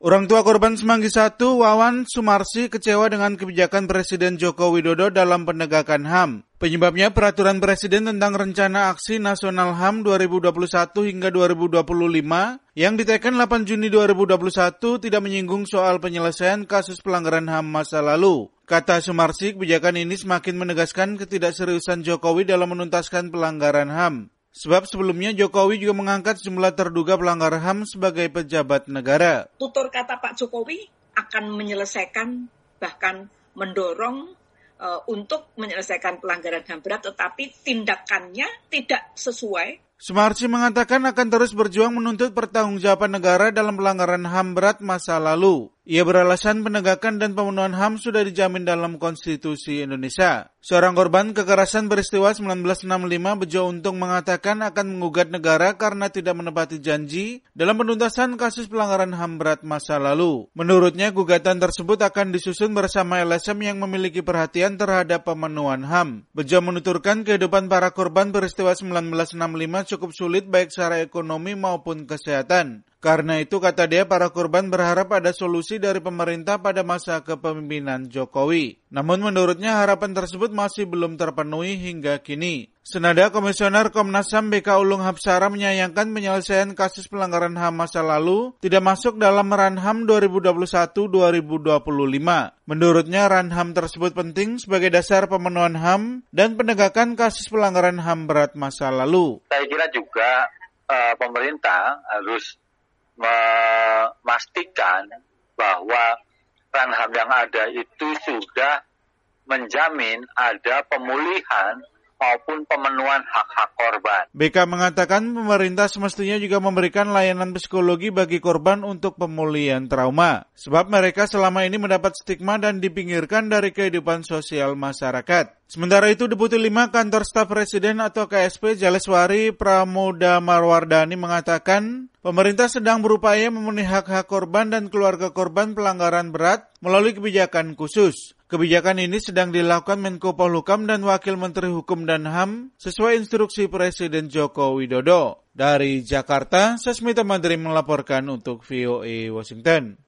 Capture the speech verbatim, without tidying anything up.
Orang tua korban Semanggi satu, Wawan Sumarsi, kecewa dengan kebijakan Presiden Joko Widodo dalam penegakan H A M. Penyebabnya Peraturan Presiden tentang Rencana Aksi Nasional H A M dua ribu dua puluh satu hingga dua ribu dua puluh lima yang diteken delapan Juni dua ribu dua puluh satu tidak menyinggung soal penyelesaian kasus pelanggaran H A M masa lalu. Kata Sumarsi, kebijakan ini semakin menegaskan ketidakseriusan Jokowi dalam menuntaskan pelanggaran H A M. Sebab sebelumnya Jokowi juga mengangkat jumlah terduga pelanggar H A M sebagai pejabat negara. Tutur kata Pak Jokowi akan menyelesaikan, bahkan mendorong uh, untuk menyelesaikan pelanggaran H A M berat, tetapi tindakannya tidak sesuai. Sumarsi mengatakan akan terus berjuang menuntut pertanggungjawaban negara dalam pelanggaran H A M berat masa lalu. Ia beralasan penegakan dan pemenuhan H A M sudah dijamin dalam Konstitusi Indonesia. Seorang korban kekerasan peristiwa seribu sembilan ratus enam puluh lima, Bejo Untung, mengatakan akan menggugat negara karena tidak menepati janji dalam penuntasan kasus pelanggaran H A M berat masa lalu. Menurutnya, gugatan tersebut akan disusun bersama L S M yang memiliki perhatian terhadap pemenuhan H A M. Bejo menuturkan kehidupan para korban peristiwa seribu sembilan ratus enam puluh lima cukup sulit baik secara ekonomi maupun kesehatan. Karena itu, kata dia, para korban berharap ada solusi dari pemerintah pada masa kepemimpinan Jokowi. Namun menurutnya harapan tersebut masih belum terpenuhi hingga kini. Senada, Komisioner Komnas H A M B K Ulung Hapsara menyayangkan penyelesaian kasus pelanggaran H A M masa lalu tidak masuk dalam ran H A M dua ribu dua puluh satu sampai dua ribu dua puluh lima. Menurutnya, ran H A M tersebut penting sebagai dasar pemenuhan H A M dan penegakan kasus pelanggaran H A M berat masa lalu. Saya kira juga uh, pemerintah harus memastikan bahwa ran H A M yang ada itu sudah menjamin ada pemulihan maupun pemenuhan hak-hak korban. B K mengatakan pemerintah semestinya juga memberikan layanan psikologi bagi korban untuk pemulihan trauma. Sebab mereka selama ini mendapat stigma dan dipinggirkan dari kehidupan sosial masyarakat. Sementara itu, Deputi lima Kantor Staf Presiden atau K S P Jaleswari Pramoda Marwardani mengatakan pemerintah sedang berupaya memenuhi hak-hak korban dan keluarga korban pelanggaran berat melalui kebijakan khusus. Kebijakan ini sedang dilakukan Menko Polhukam dan Wakil Menteri Hukum dan H A M sesuai instruksi Presiden Joko Widodo. Dari Jakarta, Sasmita Madri melaporkan untuk V O A Washington.